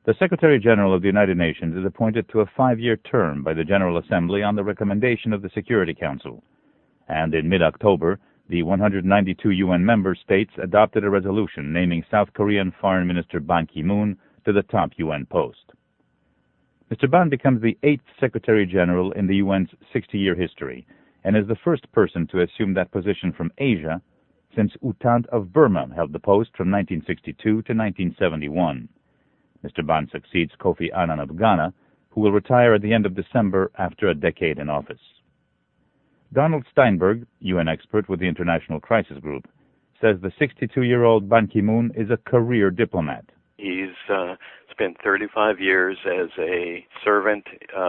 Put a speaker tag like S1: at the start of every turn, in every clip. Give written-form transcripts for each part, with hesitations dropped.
S1: The Secretary-General of the United Nations is appointed to a 5-year term by the General Assembly on the recommendation of the Security Council. And in mid-October, the 192 UN member states adopted a resolution naming South Korean Foreign Minister Ban Ki-moon to the top UN post. Mr. Ban becomes the 8th Secretary-General in the UN's 60-year history and is the first person to assume that position from Asia since U Thant of Burma held the post from 1962 to 1971. Mr. Ban succeeds Kofi Annan of Ghana, who will retire at the end of December after a decade in office. Donald Steinberg, UN expert with the International Crisis Group, says the 62-year-old Ban Ki-moon is a career diplomat.
S2: He's spent 35 years as a servant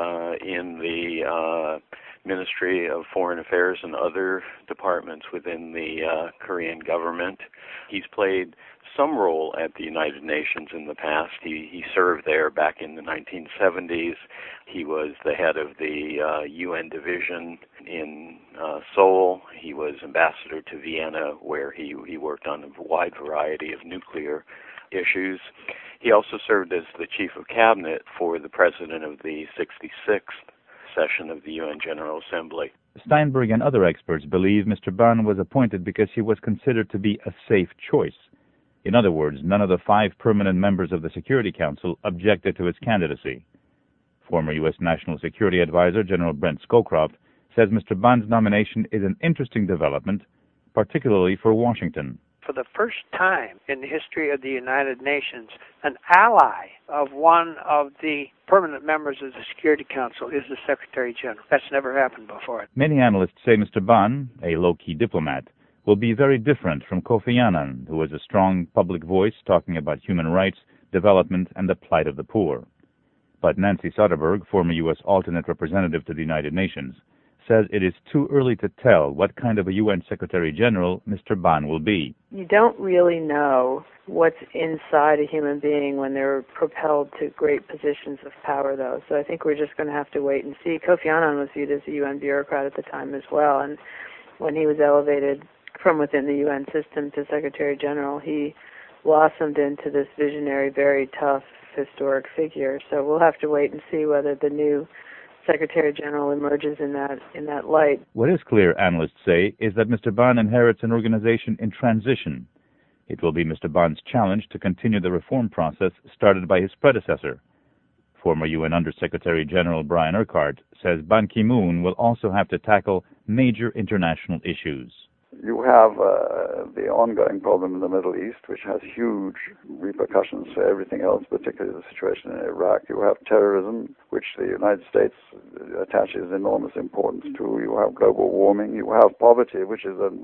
S2: in the Ministry of Foreign Affairs and other departments within the Korean government. He's played some role at the United Nations in the past. He served there back in the 1970s. He was the head of the UN division in Seoul. He was ambassador to Vienna, where he worked on a wide variety of nuclear issues. He also served as the chief of cabinet for the president of the 66th session of the UN General Assembly.
S1: Steinberg and other experts believe Mr. Ban was appointed because he was considered to be a safe choice. In other words, none of the 5 permanent members of the Security Council objected to his candidacy. Former U.S. National Security Advisor General Brent Scowcroft says Mr. Ban's nomination is an interesting development, particularly for Washington.
S3: For the first time in the history of the United Nations, an ally of one of the permanent members of the Security Council is the Secretary General. That's never happened before.
S1: Many analysts say Mr. Ban, a low-key diplomat, will be very different from Kofi Annan, who is a strong public voice talking about human rights, development, and the plight of the poor. But Nancy Soderberg, former U.S. alternate representative to the United Nations, says it is too early to tell what kind of a UN Secretary-General Mr. Ban will be.
S4: You don't really know what's inside a human being when they're propelled to great positions of power, though. So I think we're just going to have to wait and see. Kofi Annan was viewed as a UN bureaucrat at the time as well, and when he was elevated from within the UN system to Secretary-General, he blossomed into this visionary, very tough, historic figure. So we'll have to wait and see whether the new Secretary-General emerges in that light.
S1: What is clear, analysts say, is that Mr. Ban inherits an organization in transition. It will be Mr. Ban's challenge to continue the reform process started by his predecessor. Former UN Undersecretary-General Brian Urquhart says Ban Ki-moon will also have to tackle major international issues.
S5: You have the ongoing problem in the Middle East, which has huge repercussions for everything else, particularly the situation in Iraq. You have terrorism, which the United States attaches enormous importance to. You have global warming. You have poverty, which is a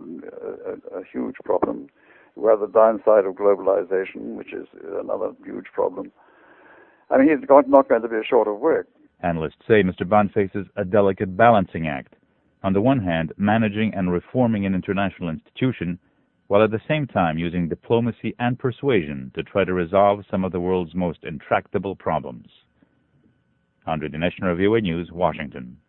S5: huge problem. You have the downside of globalization, which is another huge problem. I mean, he's not going to be short of work.
S1: Analysts say Mr. Ban faces a delicate balancing act. On the one hand, managing and reforming an international institution, while at the same time using diplomacy and persuasion to try to resolve some of the world's most intractable problems. Andre Dineshner, VOA News, Washington.